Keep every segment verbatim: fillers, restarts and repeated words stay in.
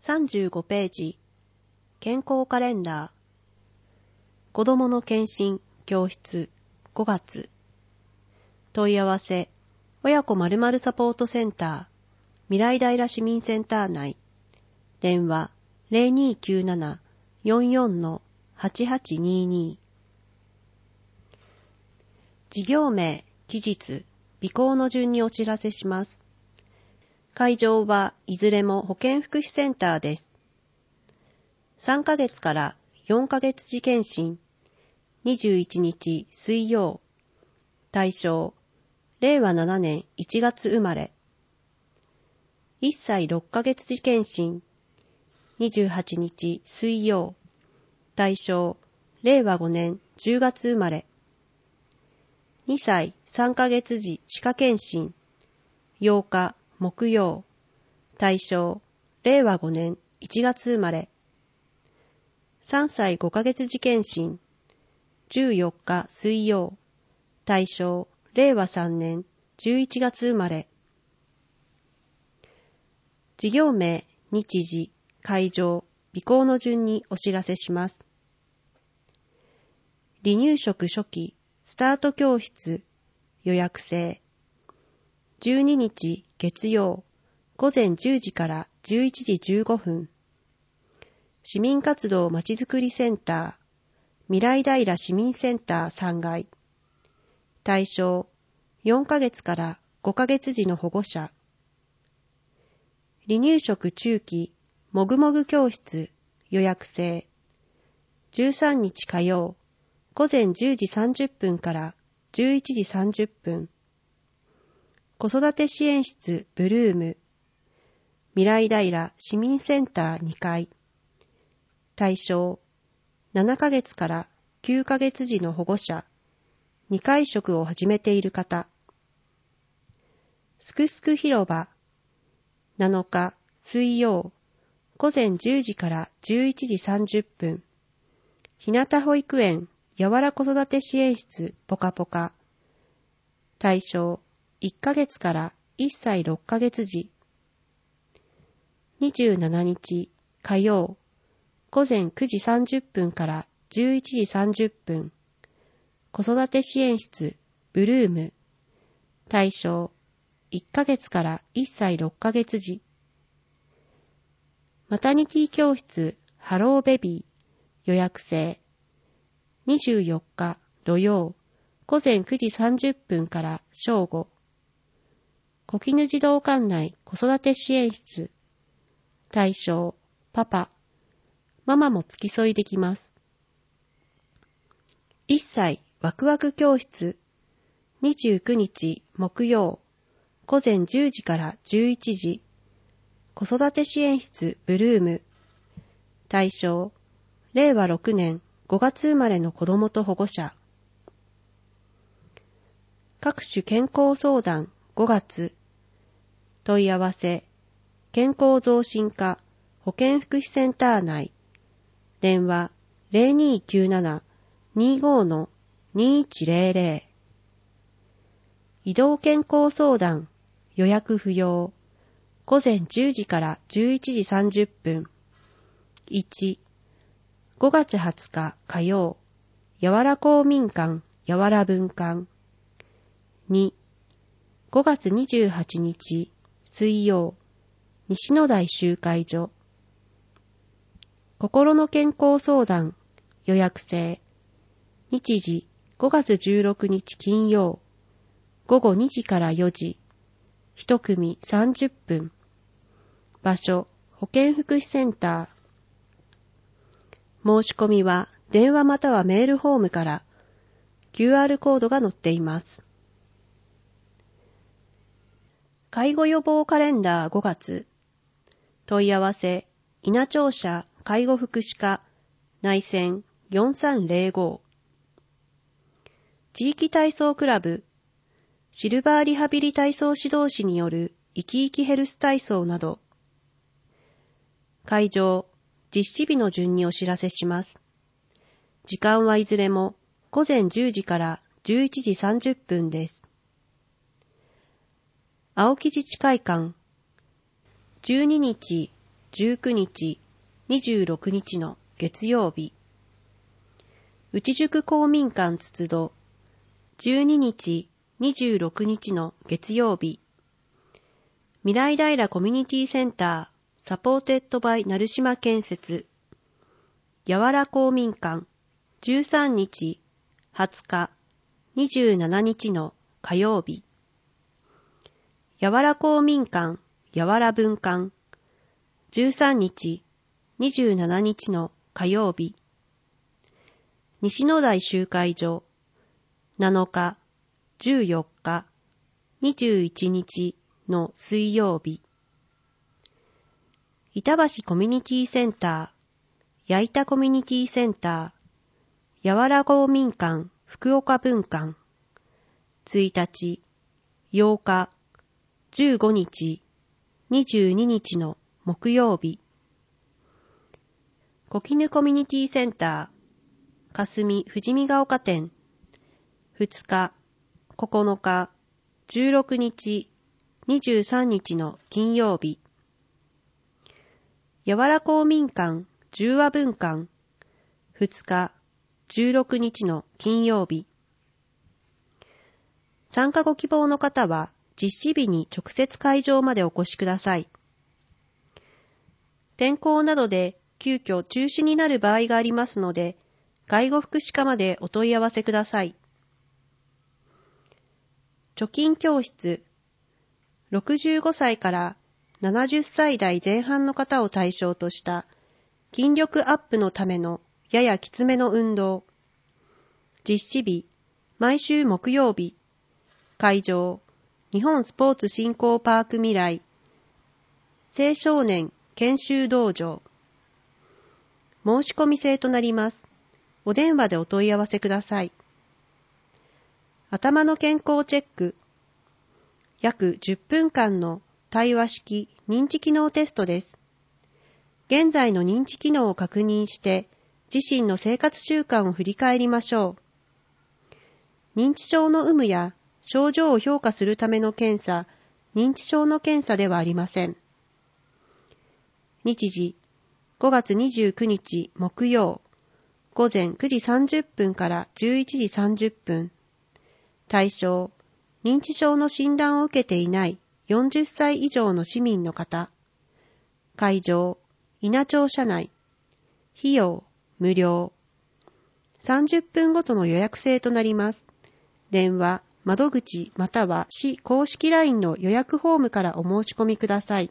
さんじゅうごページ、健康カレンダー。子どもの検診教室ごがつ。問い合わせ、親子〇〇サポートセンター、未来平市民センター内。電話 ゼロにーきゅうなな よんよん はちはちにーにー。事業名、期日、備考の順にお知らせします。会場はいずれも保健福祉センターです。さんかげつからよんかげつ時検診、にじゅういちにち水曜、対象、れいわななねんいちがつ生まれ。いっさいろっかげつ時検診、にじゅうはちにち水曜、対象、れいわごねんじゅうがつ生まれ。にさいさんかげつ時歯科検診、ようか木曜、対象、れいわごねんいちがつ生まれ。さんさいごかげつ時検診、じゅうよっか水曜、対象、れいわさんねんじゅういちがつ生まれ。事業名、日時、会場、備考の順にお知らせします。離乳食初期、スタート教室、予約制。じゅうににち月曜、ごぜんじゅうじからじゅういちじじゅうごふん。市民活動まちづくりセンター、未来平市民センターさんがい。対象、よんかげつからごかげつ時の保護者。離乳食中期、もぐもぐ教室、予約制。じゅうさんにち火曜、ごぜんじゅうじさんじゅっぷんからじゅういちじさんじゅっぷん。子育て支援室ブルーム、未来平市民センターにかい。対象、ななかげつからきゅうかげつ時の保護者、にかい食を始めている方。すくすく広場、なのか水曜、ごぜんじゅうじからじゅういちじさんじゅっぷん。ひなた保育園やわら子育て支援室ぽかぽか。対象、いっかげつからいっさいろっかげつ時。にじゅうしちにち火曜、ごぜんくじさんじゅっぷんからじゅういちじさんじゅっぷん。子育て支援室ブルーム。対象、いっかげつからいっさいろっかげつ時。マタニティ教室ハローベビー、予約制。にじゅうよっか土曜、ごぜんくじさんじゅっぷんから正午。小絹児童館内子育て支援室。対象、パパ。ママも付き添いできます。いっさいワクワク教室。にじゅうくにち木曜、ごぜんじゅうじからじゅういちじ。子育て支援室ブルーム。対象、れいわろくねんごがつ生まれの子どもと保護者。各種健康相談ごがつ。問い合わせ、健康増進課保健福祉センター内。電話 ゼロにーきゅうなな にーごー にーいちゼロゼロ。移動健康相談予約不要。ごぜんじゅうじからじゅういちじさんじゅっぷん。いち、ごがつはつか火曜、やわら公民館やわら分館。に、ごがつにじゅうはちにち水曜、西野台集会所。心の健康相談予約制。日時ごがつじゅうろくにち金曜、ごごにじからよじ。一組さんじゅっぷん。場所、保健福祉センター。申し込みは電話またはメールフォームから。キューアール コードが載っています。介護予防カレンダーごがつ。問い合わせ、稲庁舎介護福祉課内線よんさんゼロご。地域体操クラブ、シルバーリハビリ体操指導士による生き生きヘルス体操など。会場、実施日の順にお知らせします。時間はいずれもごぜんじゅうじからじゅういちじさんじゅっぷんです。青木自治会館、じゅうににちじゅうくにち、にじゅうろくにちの月曜日。内宿公民館つつど、じゅうににち、にじゅうろくにちの月曜日。未来平コミュニティセンター、サポーテッドバイ成島建設。やわら公民館、じゅうさんにち、はつか、にじゅうしちにちの火曜日。やわら公民館、やわら分館、じゅうさんにち、にじゅうしちにちの火曜日。西野台集会所、なのか、じゅうよっか、にじゅういちにちの水曜日。板橋コミュニティセンター、矢板コミュニティセンター、やわら公民館福岡分館、いちにち、ようか、じゅうごにち、にじゅうににちの木曜日。小絹コミュニティセンター、霞富士見ヶ丘店、ふつか、ここのか、じゅうろくにち、にじゅうさんにちの金曜日。やわら公民館十和分館、ふつか、じゅうろくにちの金曜日。参加ご希望の方は実施日に直接会場までお越しください。天候などで急遽中止になる場合がありますので、介護福祉課までお問い合わせください。貯金教室、ろくじゅうごさいからななじゅっさい代前半の方を対象とした筋力アップのためのややきつめの運動。実施日、毎週木曜日。会場、日本スポーツ振興パーク未来。青少年研修道場。申し込み制となります。お電話でお問い合わせください。頭の健康チェック。約じゅっぷんかんの対話式認知機能テストです。現在の認知機能を確認して、自身の生活習慣を振り返りましょう。認知症の有無や症状を評価するための検査、認知症の検査ではありません。日時、ごがつにじゅうくにち木曜、ごぜんくじさんじゅっぷんからじゅういちじさんじゅっぷん。対象、認知症の診断を受けていないよんじゅっさい以上の市民の方。会場、稲町社内。費用、無料。さんじゅっぷんごとの予約制となります。電話、窓口または市公式 ライン の予約フォームからお申し込みください。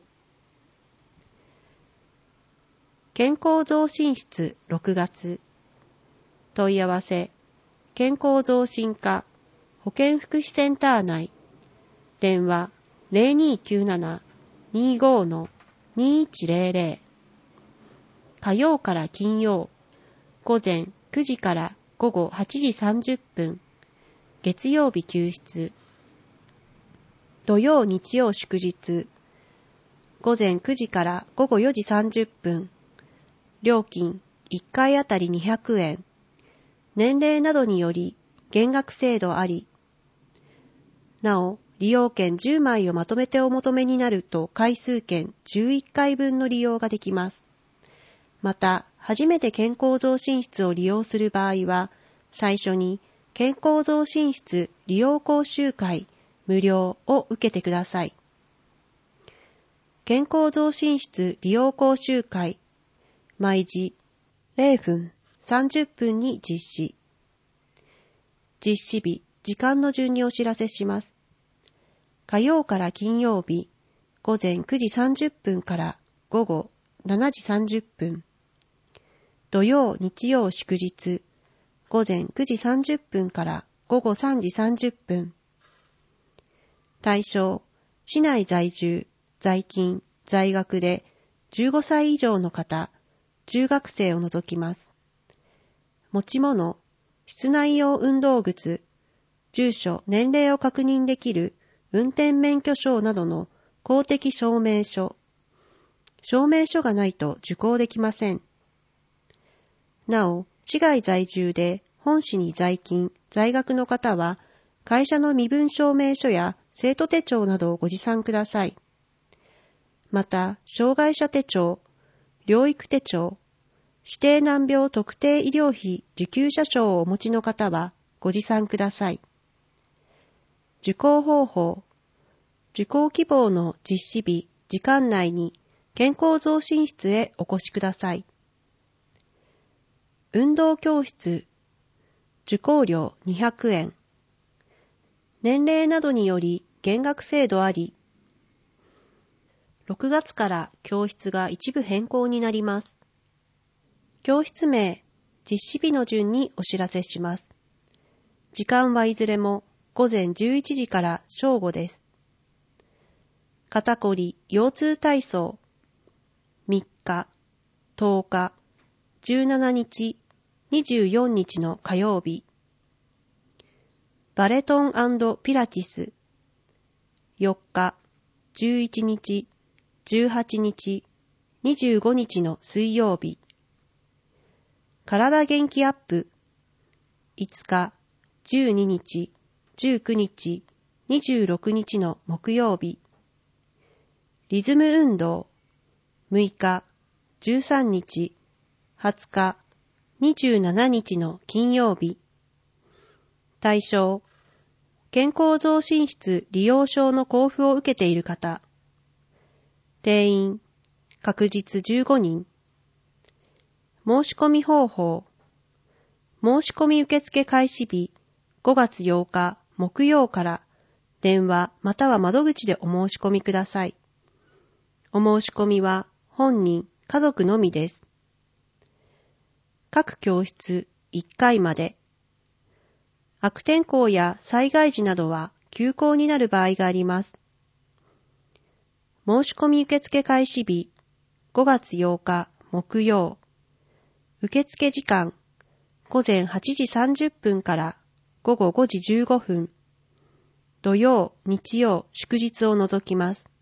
健康増進室ろくがつ。問い合わせ、健康増進課保健福祉センター内。電話 ゼロにーきゅうなな にーご の にーいちゼロゼロ。火曜から金曜、午前くじから午後はちじさんじゅっぷん。月曜日休日。土曜日曜祝日。午前くじから午後よじさんじゅっぷん。料金いっかいあたりにひゃくえん。年齢などにより減額制度あり。なお、利用券じゅうまいをまとめてお求めになると回数券じゅういっかいぶんの利用ができます。また、初めて健康増進室を利用する場合は、最初に健康増進室利用講習会無料を受けてください。健康増進室利用講習会、毎時れいふん、さんじゅっぷんに実施。実施日、時間の順にお知らせします。火曜から金曜日、午前くじさんじゅっぷんから午後しちじさんじゅっぷん。土曜、日曜祝日、午前くじさんじゅっぷんから午後さんじさんじゅっぷん。対象、市内在住、在勤、在学でじゅうごさい以上の方、中学生を除きます。持ち物、室内用運動靴、住所、年齢を確認できる運転免許証などの公的証明書。証明書がないと受講できません。なお、市外在住で本市に在勤、在学の方は、会社の身分証明書や生徒手帳などをご持参ください。また、障害者手帳、 療育手帳、指定難病特定医療費受給者証をお持ちの方はご持参ください。受講方法、受講希望の実施日、時間内に健康増進室へお越しください。運動教室、受講料にひゃくえん。年齢などにより減額制度あり、ろくがつから教室が一部変更になります。教室名、実施日の順にお知らせします。時間はいずれも午前じゅういちじから正午です。肩こり、腰痛体操、みっか、とおか、じゅうしちにち、にじゅうよっかの火曜日。バレトン&ピラティス、よっか、じゅういちにち、じゅうはちにち、にじゅうごにちの水曜日。体元気アップ、いつか、じゅうににち、じゅうくにち、にじゅうろくにちの木曜日。リズム運動、むいか、じゅうさんにち、はつか、にじゅうしちにちの金曜日。対象、健康増進室利用証の交付を受けている方。定員、確実じゅうごにん。申し込み方法、申し込み受付開始日、ごがつようか木曜から電話または窓口でお申し込みください。お申し込みは本人、家族のみです。各教室いっかいまで。悪天候や災害時などは休校になる場合があります。申し込み受付開始日、ごがつようか木曜。受付時間、ごぜんはちじさんじゅっぷんからごごごじじゅうごふん。土曜、日曜、祝日を除きます。